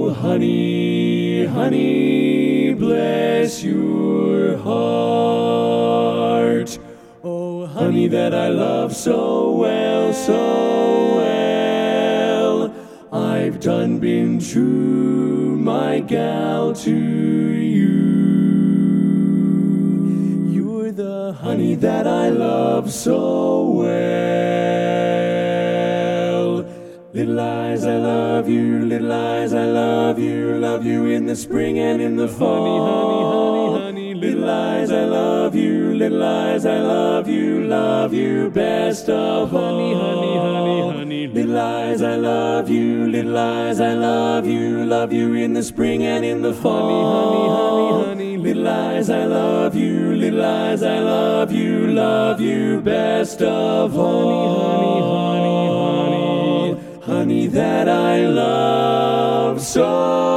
Honey, honey, bless your heart. Oh, honey that I love so well, so well. I've done been true, my gal, to you. You're the honey that I love so well. Little eyes, I love you, little eyes, I love you in the spring and in the fall. Honey, honey, honey, little eyes, I love you, little eyes, I love you best of all. Honey, honey, honey, honey, little eyes, I love you, little eyes, I love you in the spring and in the fall. Honey, honey, honey, honey, little eyes, I love you, little eyes, I love you best of all. Honey, honey, honey, honey that I love so